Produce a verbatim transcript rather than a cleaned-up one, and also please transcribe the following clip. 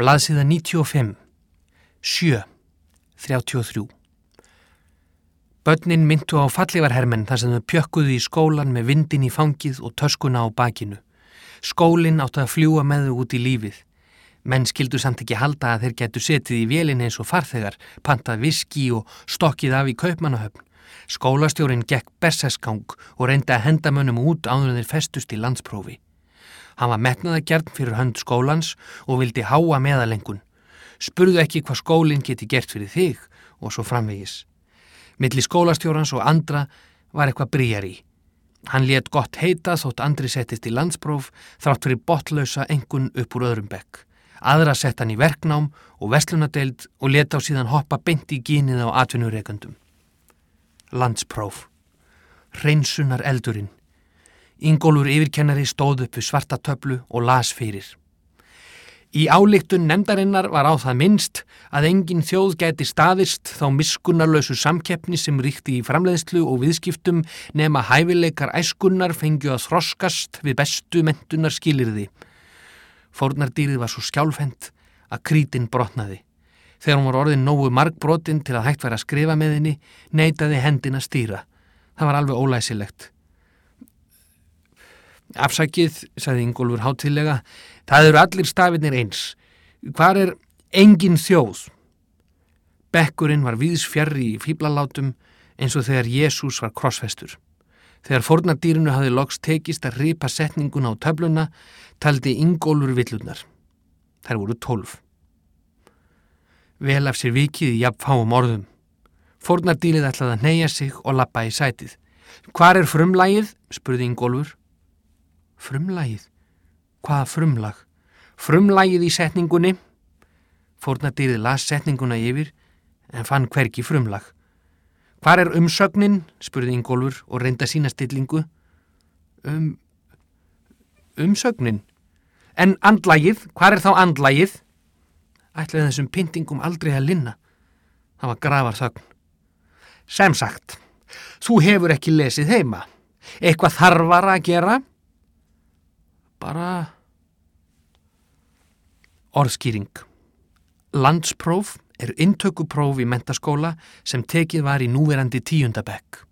Blaðsíða níutíu og fimm. sjö. þrjátíu og þrjú. Börnin myntu á fallífarhermenn þar sem þau pjökkuðu í skólan með vindin í fangið og töskuna á bakinu. Skólinn átti að fljúga með þau út í lífið. Menn skildu samt ekki halda að þeir gætu setið í vélinn eins og farþegar, pantað viski og stokkið af í Kaupmannahöfn. Skólastjórinn gekk berserksgang og reyndi að henda mönnum út áður en þeir festust í landsprófi. Hann var metnaðargjarn fyrir hönd skólans og vildi háa meðalengun. Spurðu ekki hvað skólinn geti gert fyrir þig og svo framvegis. Milli skólastjórans og andra var eitthvað brýjar í. Hann lét gott heita þótt andri settist í landspróf þrátt fyrir botnlausa engun upp úr öðrum bekk. Aðra sett hann í verknám og verslunardeild og lét á síðan hoppa beint í gínið á atvinnurekendum. Landspróf. Hreinsunar eldurinn. Ingólfur yfirkennari stóð upp við svarta töflu og las fyrir. Í ályktun nefndarinnar var á það minnst að engin þjóð gæti staðist þá miskunnarlausu samkeppni sem ríkti í framleiðslu og viðskiptum nema hæfileikar æskunnar fengju að þroskast við bestu menntunar skilyrði. Fórnardýrið var svo skjálfhent að krítin brotnaði. Þegar hún var orðin nógu margbrotin til að hægt væri að skrifa með henni, neitaði hendin að stýra. Það var alveg ólæsilegt. Afsakið, sagði Ingólfur hátíðlega, það eru allir stafirnir eins. Hvar er engin þjóð? Bekkurinn var víðs fjarri í fíblalátum eins og þegar Jesús var krossfestur. Þegar fórnardýrinu hafði loks tekist að ripa setninguna á töfluna, taldi Ingólfur villurnar. Þær voru tólf. Vel af sér vikið í jafn fáum orðum. Fórnardýrið ætlaði að hneigja sig og labba í sætið. Hvar er frumlagið? Spurði Ingólfur. Frumlagið? Hvaða frumlag? Frumlagið í setningunni. Fórnardýrið las setninguna yfir en fann hvergi frumlag. Hvar er umsögnin? Spurði Ingólfur og reyndi að sýna stillingu. Um, umsögnin? En andlagið? Hvar er þá andlagið? Ætlaði þessum pyntingum aldrei að linna. Það var grafarþögn. Sem sagt, þú hefur ekki lesið heima. Eitthvað þarfara að gera? Bara orðskýring. Landspróf er inntökupróf í menntaskóla sem tekið var í núverandi tíunda bekk.